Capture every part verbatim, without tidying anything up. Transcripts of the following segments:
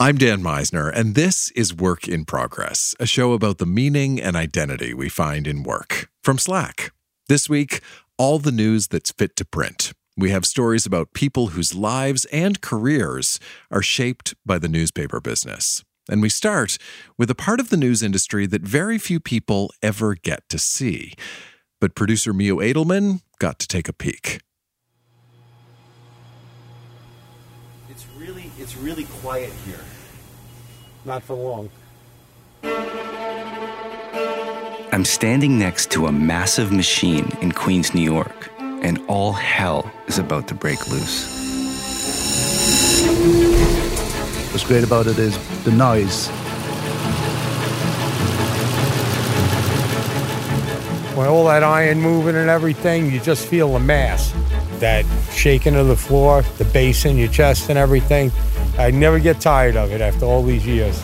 I'm Dan Meisner, and this is Work in Progress, a show about the meaning and identity we find in work. From Slack. This week, all the news that's fit to print. We have stories about people whose lives and careers are shaped by the newspaper business. And we start with a part of the news industry that very few people ever get to see. But producer Mio Edelman got to take a peek. It's really, it's really quiet here. Not for long. I'm standing next to a massive machine in Queens, New York, and all hell is about to break loose. What's great about it is the noise. When all that iron moving and everything, you just feel the mass. That shaking of the floor, the bass in your chest and everything. I never get tired of it after all these years.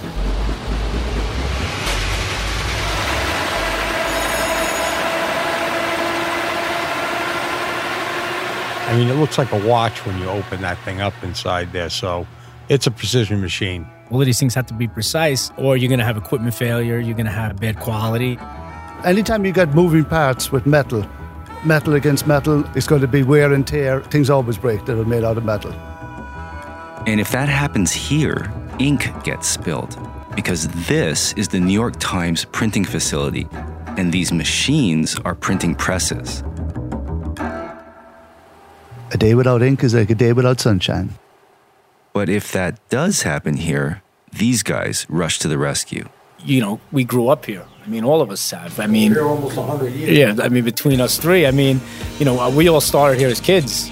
I mean, it looks like a watch when you open that thing up inside there, so it's a precision machine. All of these things have to be precise, or you're going to have equipment failure, you're going to have bad quality. Anytime you get moving parts with metal, metal against metal, it's going to be wear and tear. Things always break that are made out of metal. And if that happens here, ink gets spilled, because this is the New York Times printing facility, and these machines are printing presses. A day without ink is like a day without sunshine. But if that does happen here, these guys rush to the rescue. You know, we grew up here. I mean, all of us have. I mean, We're almost one hundred years. yeah, I mean, between us three, I mean, you know, we all started here as kids.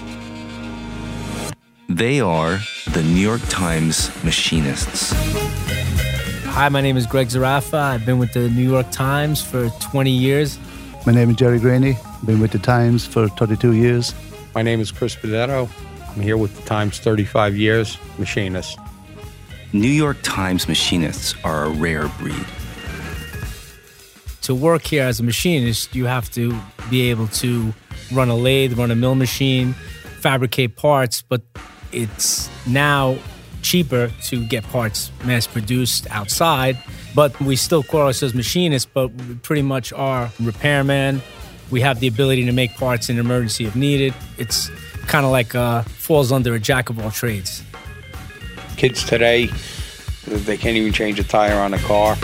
They are the New York Times machinists. Hi, my name is Greg Zarafa. I've been with the New York Times for twenty years. My name is Jerry Graney. I've been with the Times for thirty-two years. My name is Chris Pedetto. I'm here with the Times thirty-five years, machinist. New York Times machinists are a rare breed. To work here as a machinist, you have to be able to run a lathe, run a mill machine, fabricate parts, but it's now cheaper to get parts mass-produced outside. But we still call ourselves machinists, but we pretty much are repairman. We have the ability to make parts in emergency if needed. It's kind of like uh, falls under a jack of all trades. Kids today, they can't even change a tire on a car.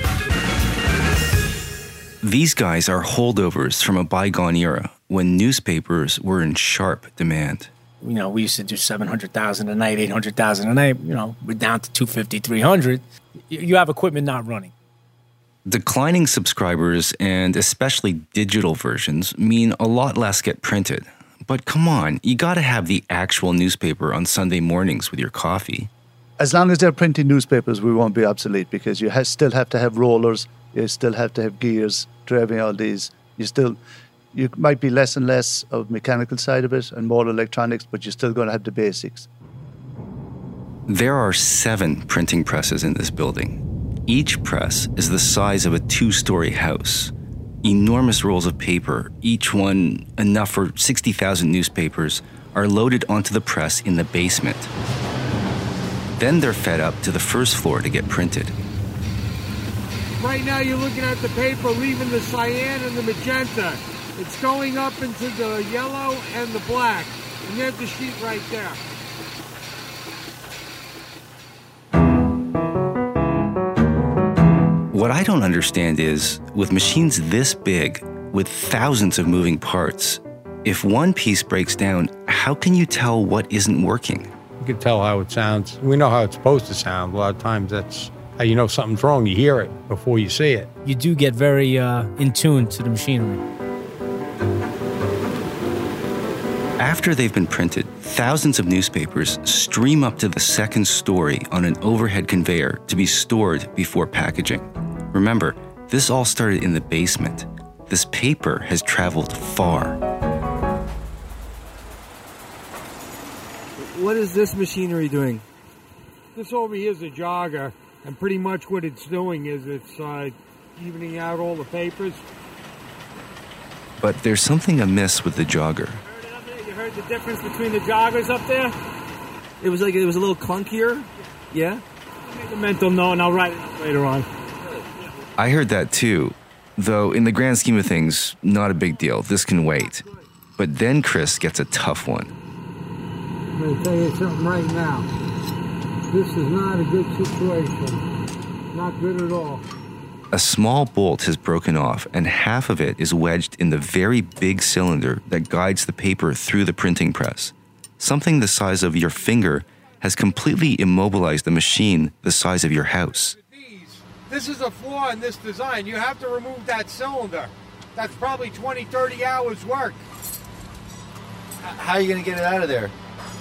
These guys are holdovers from a bygone era when newspapers were in sharp demand. You know, we used to do seven hundred thousand a night, eight hundred thousand a night. You know, we're down to two fifty, three hundred. You have equipment not running. Declining subscribers, and especially digital versions, mean a lot less get printed. But come on, you gotta have the actual newspaper on Sunday mornings with your coffee. As long as they're printing newspapers, we won't be obsolete because you ha- still have to have rollers, you still have to have gears, driving all these. You still, you might be less and less of mechanical side of it and more electronics, but you're still going to have the basics. There are seven printing presses in this building. Each press is the size of a two-story house. Enormous rolls of paper, each one enough for sixty thousand newspapers, are loaded onto the press in the basement. Then they're fed up to the first floor to get printed. Right now you're looking at the paper leaving the cyan and the magenta. It's going up into the yellow and the black. And there's the sheet right there. What I don't understand is, with machines this big, with thousands of moving parts, if one piece breaks down, how can you tell what isn't working? You can tell how it sounds. We know how it's supposed to sound. A lot of times that's how you know something's wrong. You hear it before you see it. You do get very uh, in tune to the machinery. After they've been printed, thousands of newspapers stream up to the second story on an overhead conveyor to be stored before packaging. Remember, this all started in the basement. This paper has traveled far. What is this machinery doing? This over here is a jogger, and pretty much what it's doing is it's uh, evening out all the papers. But there's something amiss with the jogger. You heard the difference between the joggers up there? It was like it was a little clunkier, yeah. Make a mental note and I'll write it up later on. I heard that too, though in the grand scheme of things, not a big deal. This can wait. But then Chris gets a tough one. I'm going to tell you something right now. This is not a good situation. Not good at all. A small bolt has broken off, and half of it is wedged in the very big cylinder that guides the paper through the printing press. Something the size of your finger has completely immobilized the machine the size of your house. This is a flaw in this design. You have to remove that cylinder. That's probably twenty, thirty hours work. How are you going to get it out of there?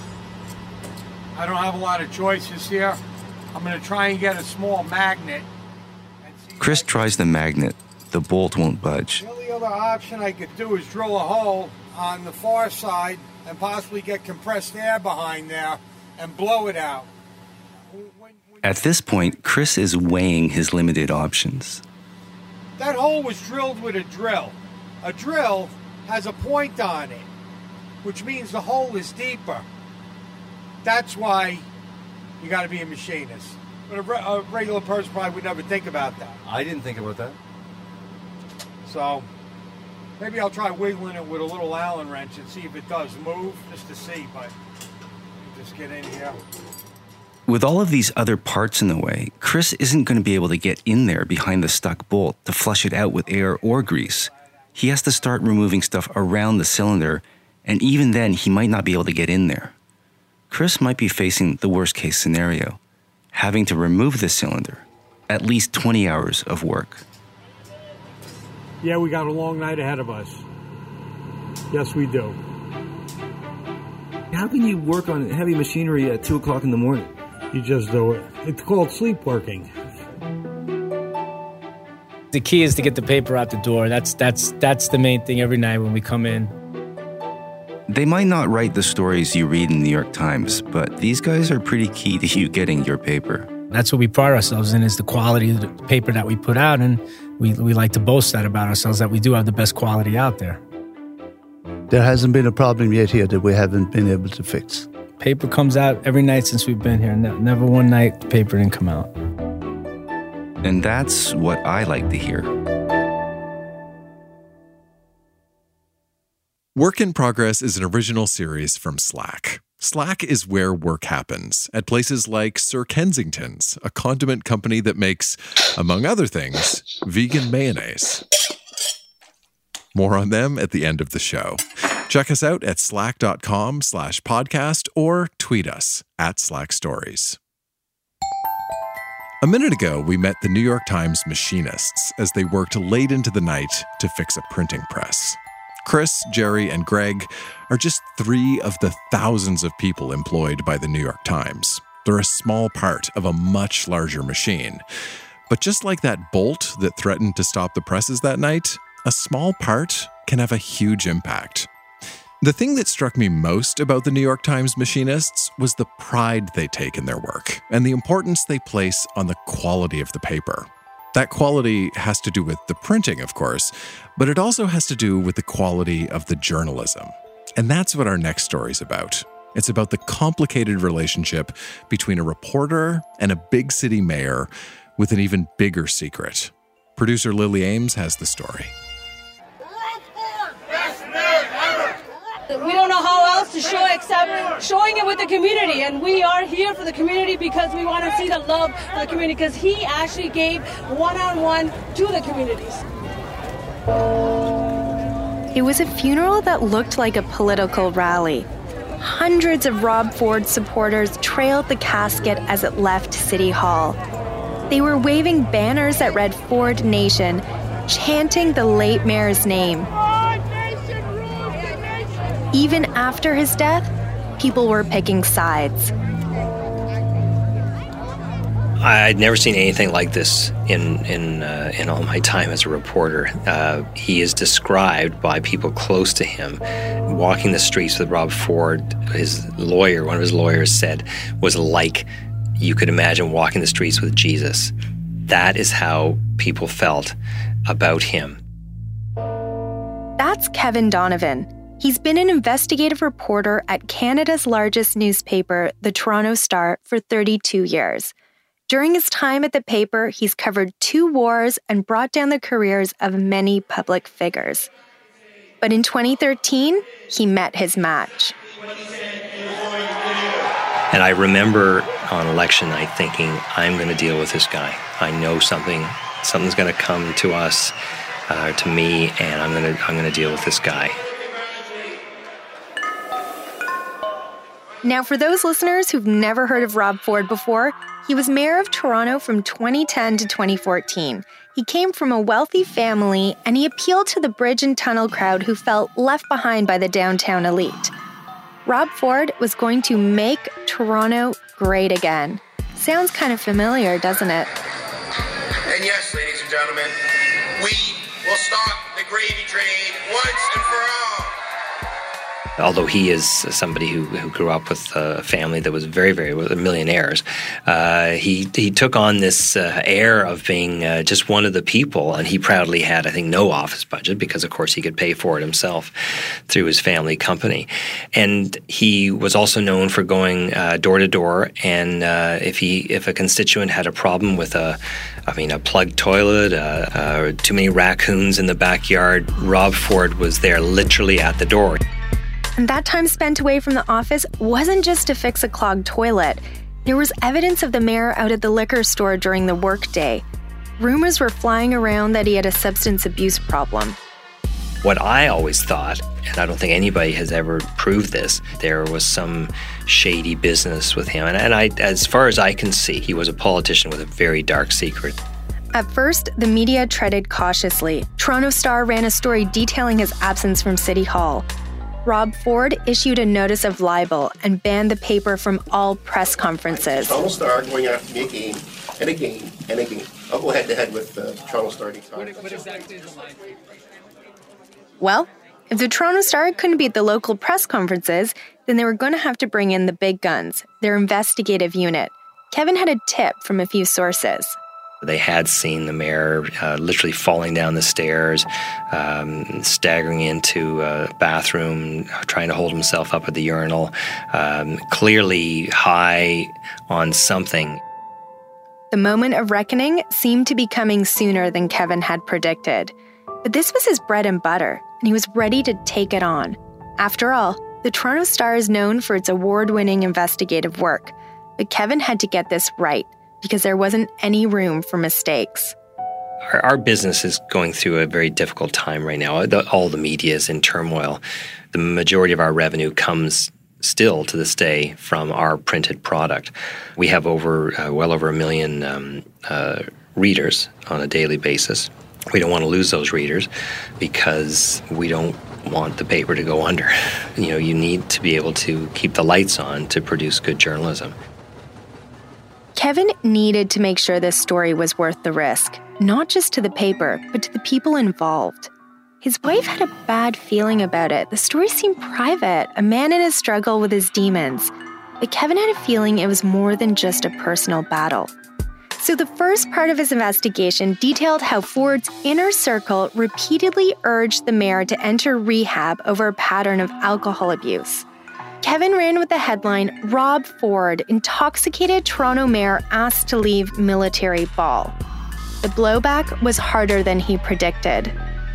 I don't have a lot of choices here. I'm going to try and get a small magnet. Chris tries the magnet. The bolt won't budge. The only other option I could do is drill a hole on the far side and possibly get compressed air behind there and blow it out. At this point, Chris is weighing his limited options. That hole was drilled with a drill. A drill has a point on it, which means the hole is deeper. That's why you got to be a machinist. But a, re- a regular person probably would never think about that. I didn't think about that. So maybe I'll try wiggling it with a little Allen wrench and see if it does move, just to see. But just get in here. With all of these other parts in the way, Chris isn't going to be able to get in there behind the stuck bolt to flush it out with air or grease. He has to start removing stuff around the cylinder, and even then he might not be able to get in there. Chris might be facing the worst case scenario, having to remove the cylinder, at least twenty hours of work. Yeah, we got a long night ahead of us. Yes, we do. How can you work on heavy machinery at two o'clock in the morning? You just do it. It's called sleepwalking. The key is to get the paper out the door. That's that's that's the main thing every night when we come in. They might not write the stories you read in the New York Times, but these guys are pretty key to you getting your paper. That's what we pride ourselves in, is the quality of the paper that we put out, and we, we like to boast that about ourselves, that we do have the best quality out there. There hasn't been a problem yet here that we haven't been able to fix. Paper comes out every night since we've been here. Ne- never one night the paper didn't come out. And that's what I like to hear. Work in Progress is an original series from Slack. Slack is where work happens, at places like Sir Kensington's, a condiment company that makes, among other things, vegan mayonnaise. More on them at the end of the show. Check us out at slack.com slash podcast or tweet us at Slack Stories. A minute ago, we met the New York Times machinists as they worked late into the night to fix a printing press. Chris, Jerry, and Greg are just three of the thousands of people employed by the New York Times. They're a small part of a much larger machine. But just like that bolt that threatened to stop the presses that night, a small part can have a huge impact. The thing that struck me most about the New York Times machinists was the pride they take in their work and the importance they place on the quality of the paper. That quality has to do with the printing, of course, but it also has to do with the quality of the journalism. And that's what our next story is about. It's about the complicated relationship between a reporter and a big city mayor with an even bigger secret. Producer Lily Ames has the story. We don't know how else to show it except showing it with the community, and we are here for the community because we want to see the love for the community, because he actually gave one-on-one to the communities. It was a funeral that looked like a political rally. Hundreds of Rob Ford supporters trailed the casket as it left City Hall. They were waving banners that read Ford Nation, chanting the late mayor's name. Even after his death, people were picking sides. I'd never seen anything like this in in uh, in all my time as a reporter. Uh, he is described by people close to him walking the streets with Rob Ford. His lawyer, one of his lawyers, said was like you could imagine walking the streets with Jesus. That is how people felt about him. That's Kevin Donovan. He's been an investigative reporter at Canada's largest newspaper, the Toronto Star, for thirty-two years. During his time at the paper, he's covered two wars and brought down the careers of many public figures. But in twenty thirteen, he met his match. And I remember on election night thinking, I'm going to deal with this guy. I know something, something's going to come to us, uh, to me, and I'm going to, I'm going to deal with this guy. Now, for those listeners who've never heard of Rob Ford before, he was mayor of Toronto from twenty ten to twenty fourteen. He came from a wealthy family, and he appealed to the bridge and tunnel crowd who felt left behind by the downtown elite. Rob Ford was going to make Toronto great again. Sounds kind of familiar, doesn't it? And yes, ladies and gentlemen, we will stop the gravy train once and for all. Although he is somebody who, who grew up with a family that was very, very millionaires, uh, he he took on this uh, air of being uh, just one of the people, and he proudly had, I think, no office budget because, of course, he could pay for it himself through his family company. And he was also known for going uh, door to door, and uh, if he if a constituent had a problem with a, I mean, a plugged toilet, uh, uh, too many raccoons in the backyard, Rob Ford was there literally at the door. And that time spent away from the office wasn't just to fix a clogged toilet. There was evidence of the mayor out at the liquor store during the workday. Rumors were flying around that he had a substance abuse problem. What I always thought, and I don't think anybody has ever proved this, there was some shady business with him. And, and I, as far as I can see, he was a politician with a very dark secret. At first, the media treaded cautiously. Toronto Star ran a story detailing his absence from City Hall. Rob Ford issued a notice of libel and banned the paper from all press conferences. Toronto Star going after me again and again and again. I'll go head to head with the Toronto Star anytime. What, what exactly is the line? Well, if the Toronto Star couldn't beat the local press conferences, then they were going to have to bring in the big guns, their investigative unit. Kevin had a tip from a few sources. They had seen the mayor uh, literally falling down the stairs, um, staggering into a bathroom, trying to hold himself up at the urinal, um, clearly high on something. The moment of reckoning seemed to be coming sooner than Kevin had predicted. But this was his bread and butter, and he was ready to take it on. After all, the Toronto Star is known for its award-winning investigative work. But Kevin had to get this right, because there wasn't any room for mistakes. Our, our business is going through a very difficult time right now. The, all the media is in turmoil. The majority of our revenue comes still to this day from our printed product. We have over uh, well over a million um, uh, readers on a daily basis. We don't want to lose those readers because we don't want the paper to go under. You know, you need to be able to keep the lights on to produce good journalism. Kevin needed to make sure this story was worth the risk, not just to the paper, but to the people involved. His wife had a bad feeling about it. The story seemed private, a man in a struggle with his demons. But Kevin had a feeling it was more than just a personal battle. So the first part of his investigation detailed how Ford's inner circle repeatedly urged the mayor to enter rehab over a pattern of alcohol abuse. Kevin ran with the headline, Rob Ford, intoxicated Toronto mayor asked to leave military ball. The blowback was harder than he predicted.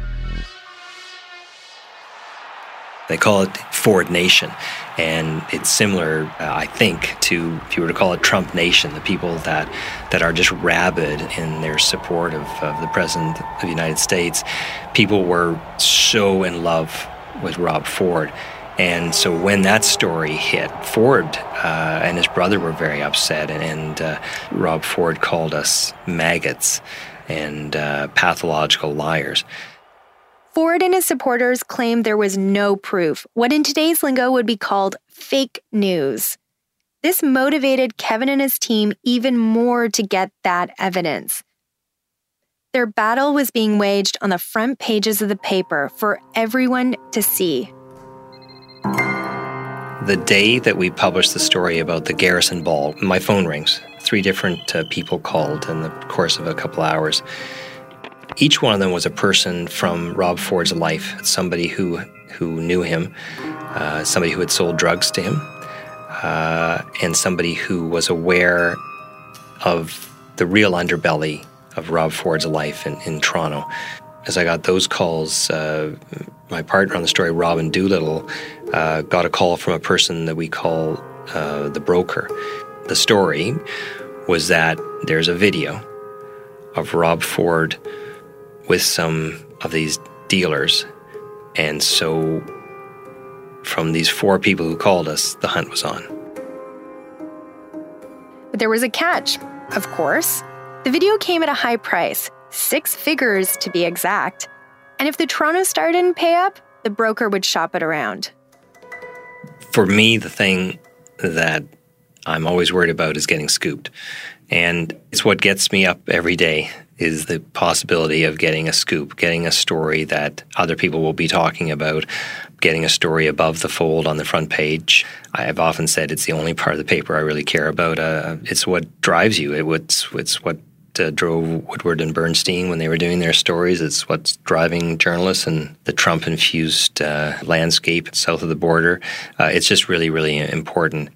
They call it Ford Nation, and it's similar, uh, I think, to, if you were to call it Trump Nation, the people that, that are just rabid in their support of, of the President of the United States. People were so in love with Rob Ford. And so when that story hit, Ford uh, and his brother were very upset, and, and uh, Rob Ford called us maggots and uh, pathological liars. Ford and his supporters claimed there was no proof, what in today's lingo would be called fake news. This motivated Kevin and his team even more to get that evidence. Their battle was being waged on the front pages of the paper for everyone to see. The day that we published the story about the Garrison Ball, my phone rings. Three different uh, people called in the course of a couple hours. Each one of them was a person from Rob Ford's life, somebody who who knew him, uh, somebody who had sold drugs to him, uh, and somebody who was aware of the real underbelly of Rob Ford's life in, in Toronto. As I got those calls, uh, my partner on the story, Robin Doolittle, uh, got a call from a person that we call uh, the broker. The story was that there's a video of Rob Ford with some of these dealers. And so from these four people who called us, the hunt was on. But there was a catch, of course. The video came at a high price, six figures to be exact. And if the Toronto Star didn't pay up, the broker would shop it around. For me, the thing that I'm always worried about is getting scooped. And it's what gets me up every day is the possibility of getting a scoop, getting a story that other people will be talking about, getting a story above the fold on the front page. I've often said it's the only part of the paper I really care about. Uh, it's what drives you. It, it's, it's what uh, drove Woodward and Bernstein when they were doing their stories. It's what's driving journalists and the Trump-infused uh, landscape south of the border. Uh, it's just really, really important.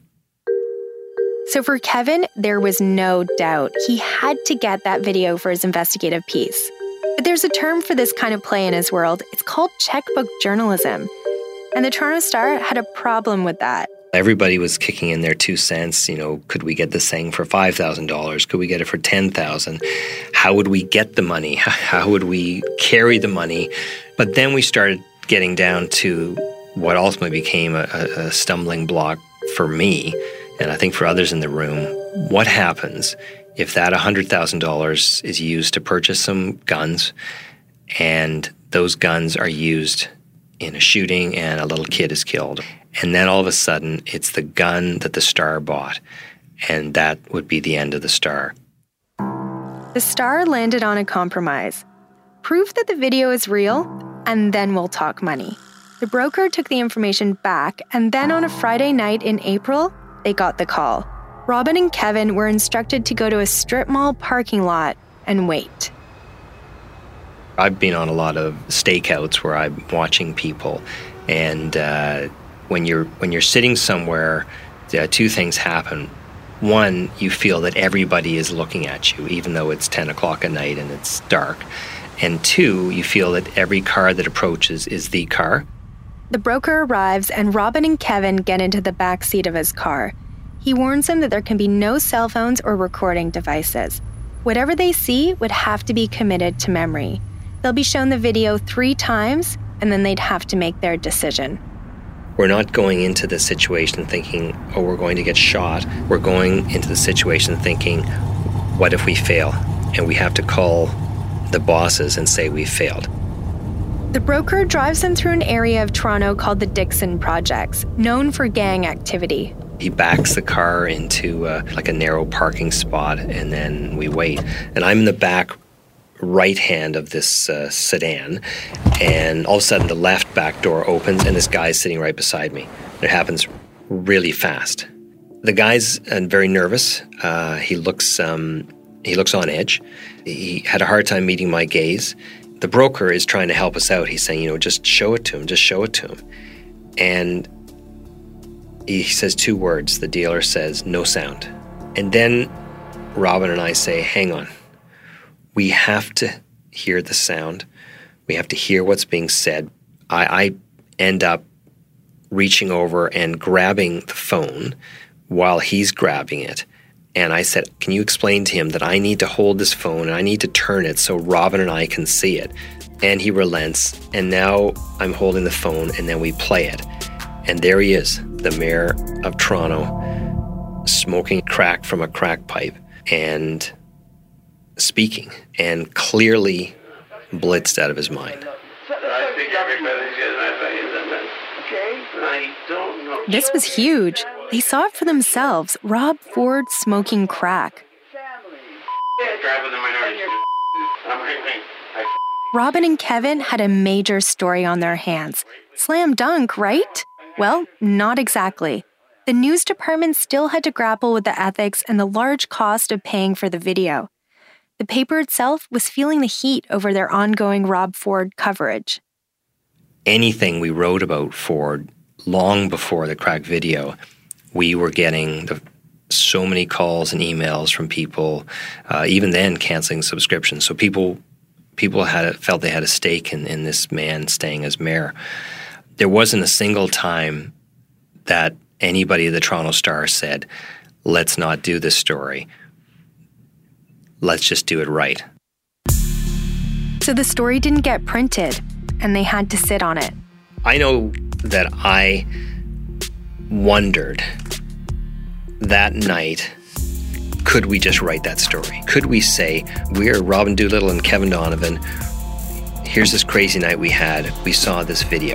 So for Kevin, there was no doubt he had to get that video for his investigative piece. But there's a term for this kind of play in his world. It's called checkbook journalism. And the Toronto Star had a problem with that. Everybody was kicking in their two cents. You know, could we get this thing for five thousand dollars? Could we get it for ten thousand dollars? How would we get the money? How would we carry the money? But then we started getting down to what ultimately became a, a stumbling block for me, and I think for others in the room. What happens if that one hundred thousand dollars is used to purchase some guns, and those guns are used in a shooting and a little kid is killed? And then all of a sudden, it's the gun that the Star bought, and that would be the end of the Star. The Star landed on a compromise. Proof that the video is real, and then we'll talk money. The broker took the information back, and then on a Friday night in April, they got the call. Robin and Kevin were instructed to go to a strip mall parking lot and wait. I've been on a lot of stakeouts where I'm watching people, and uh, when you're when you're sitting somewhere, uh, two things happen. One, you feel that everybody is looking at you, even though it's ten o'clock at night and it's dark. And two, you feel that every car that approaches is the car. The broker arrives, and Robin and Kevin get into the back seat of his car. He warns them that there can be no cell phones or recording devices. Whatever they see would have to be committed to memory. They'll be shown the video three times, and then they'd have to make their decision. We're not going into the situation thinking, oh, we're going to get shot. We're going into the situation thinking, what if we fail? And we have to call the bosses and say we failed. The broker drives them through an area of Toronto called the Dixon Projects, known for gang activity. He backs the car into uh, like a narrow parking spot, and then we wait. And I'm in the back right hand of this uh, sedan, and all of a sudden the left back door opens and this guy's sitting right beside me. It happens really fast. The guy's uh, very nervous. Uh, he looks um, he looks on edge. He had a hard time meeting my gaze. The broker is trying to help us out. He's saying, you know, just show it to him, just show it to him. And he says two words. The dealer says, no sound. And then Robin and I say, hang on. We have to hear the sound. We have to hear what's being said. I, I end up reaching over and grabbing the phone while he's grabbing it. And I said, can you explain to him that I need to hold this phone and I need to turn it so Robin and I can see it? And he relents. And now I'm holding the phone, and then we play it. And there he is, the mayor of Toronto, smoking crack from a crack pipe and speaking, and clearly blitzed out of his mind. This was huge. They saw it for themselves. Rob Ford smoking crack. Robin and Kevin had a major story on their hands. Slam dunk, right? Well, not exactly. The news department still had to grapple with the ethics and the large cost of paying for the video. The paper itself was feeling the heat over their ongoing Rob Ford coverage. Anything we wrote about Ford long before the crack video, we were getting the so many calls and emails from people, uh, even then canceling subscriptions. So people people had felt they had a stake in, in this man staying as mayor. There wasn't a single time that anybody at the Toronto Star said, let's not do this story. Let's just do it right. So the story didn't get printed, and they had to sit on it. I know that I wondered that night, could we just write that story? Could we say, we're Robin Doolittle and Kevin Donovan, here's this crazy night we had, we saw this video.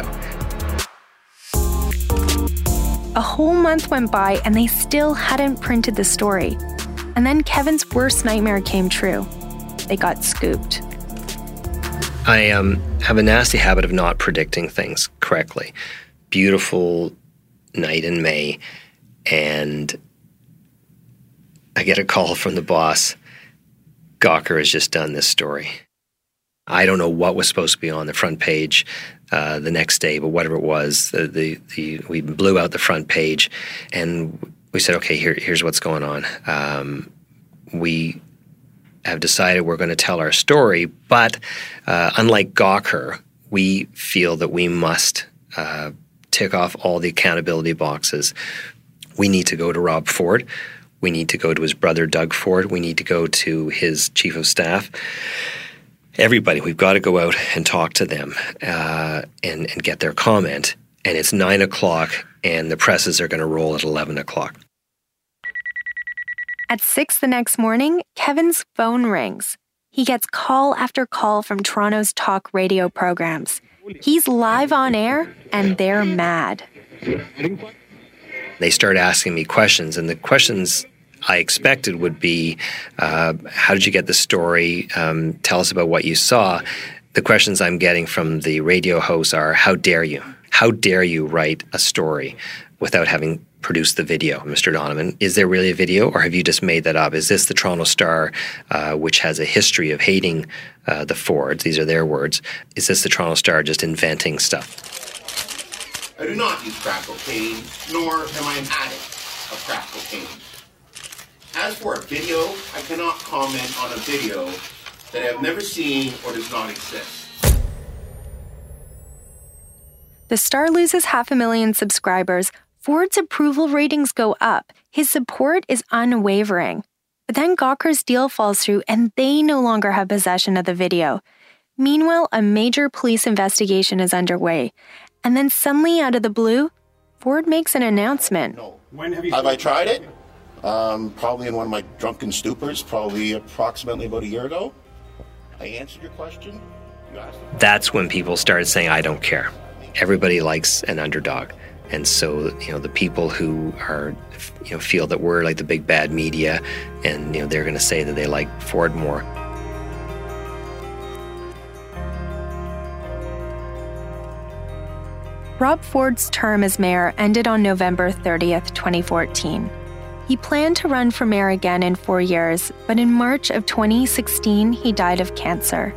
A whole month went by and they still hadn't printed the story. And then Kevin's worst nightmare came true. They got scooped. I um, have a nasty habit of not predicting things correctly. Beautiful night in May, and I get a call from the boss. Gawker has just done this story. I don't know what was supposed to be on the front page uh, the next day, but whatever it was, the, the, the we blew out the front page, and we said, okay, here, here's what's going on. Um, we have decided we're going to tell our story, but uh, unlike Gawker, we feel that we must uh, tick off all the accountability boxes. We need to go to Rob Ford. We need to go to his brother, Doug Ford. We need to go to his chief of staff. Everybody, we've got to go out and talk to them uh, and, and get their comment. And it's nine o'clock, and the presses are going to roll at eleven o'clock. At six the next morning, Kevin's phone rings. He gets call after call from Toronto's talk radio programs. He's live on air, and they're mad. They start asking me questions, and the questions I expected would be, uh, how did you get the story? Um, tell us about what you saw. The questions I'm getting from the radio hosts are, how dare you? How dare you write a story without having produced the video, Mister Donovan? Is there really a video, or have you just made that up? Is this the Toronto Star, uh, which has a history of hating uh, the Fords? These are their words. Is this the Toronto Star just inventing stuff? I do not use crack cocaine, nor am I an addict of crack cocaine. As for a video, I cannot comment on a video that I have never seen or does not exist. The Star loses half a million subscribers. Ford's approval ratings go up. His support is unwavering. But then Gawker's deal falls through and they no longer have possession of the video. Meanwhile, a major police investigation is underway. And then suddenly, out of the blue, Ford makes an announcement. When have you have I tried it? Um, probably in one of my drunken stupors, probably approximately about a year ago. I answered your question. You asked me. That's when people started saying, I don't care. Everybody likes an underdog. And so, you know, the people who are, you know, feel that we're like the big bad media, and, you know, they're going to say that they like Ford more. Rob Ford's term as mayor ended on November thirtieth, twenty fourteen. He planned to run for mayor again in four years, but in March of twenty sixteen, he died of cancer.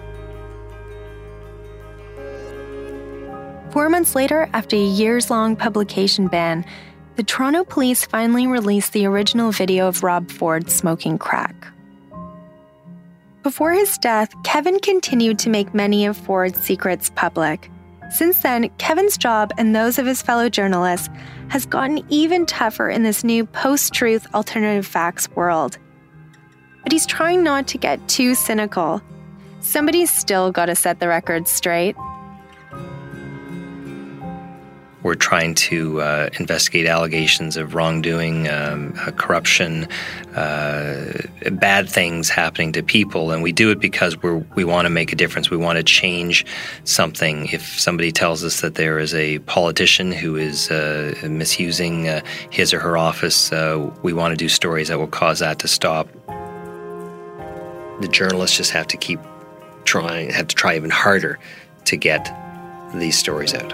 Four months later, after a years-long publication ban, the Toronto police finally released the original video of Rob Ford smoking crack. Before his death, Kevin continued to make many of Ford's secrets public. Since then, Kevin's job and those of his fellow journalists has gotten even tougher in this new post-truth alternative facts world. But he's trying not to get too cynical. Somebody's still got to set the record straight. We're trying to uh, investigate allegations of wrongdoing, um, uh, corruption, uh, bad things happening to people, and we do it because we're, we want to make a difference. We want to change something. If somebody tells us that there is a politician who is uh, misusing uh, his or her office, uh, we want to do stories that will cause that to stop. The journalists just have to keep trying, have to try even harder to get these stories out.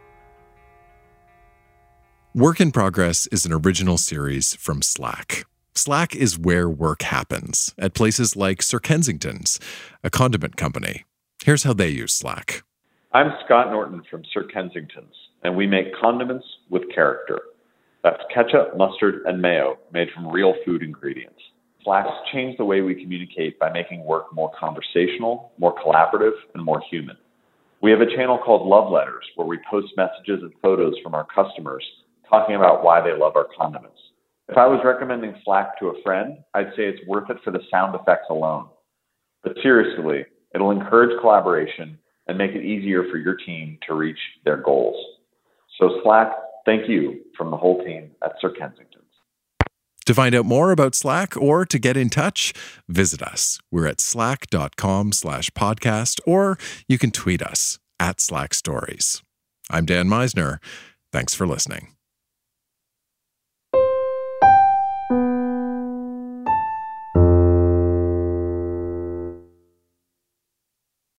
Work in Progress is an original series from Slack. Slack is where work happens, at places like Sir Kensington's, a condiment company. Here's how they use Slack. I'm Scott Norton from Sir Kensington's, and we make condiments with character. That's ketchup, mustard, and mayo made from real food ingredients. Slack's changed the way we communicate by making work more conversational, more collaborative, and more human. We have a channel called Love Letters, where we post messages and photos from our customers talking about why they love our condiments. If I was recommending Slack to a friend, I'd say it's worth it for the sound effects alone. But seriously, it'll encourage collaboration and make it easier for your team to reach their goals. So Slack, thank you from the whole team at Sir Kensington's. To find out more about Slack or to get in touch, visit us. We're at slack.com slash podcast, or you can tweet us at Slack Stories. I'm Dan Meisner. Thanks for listening.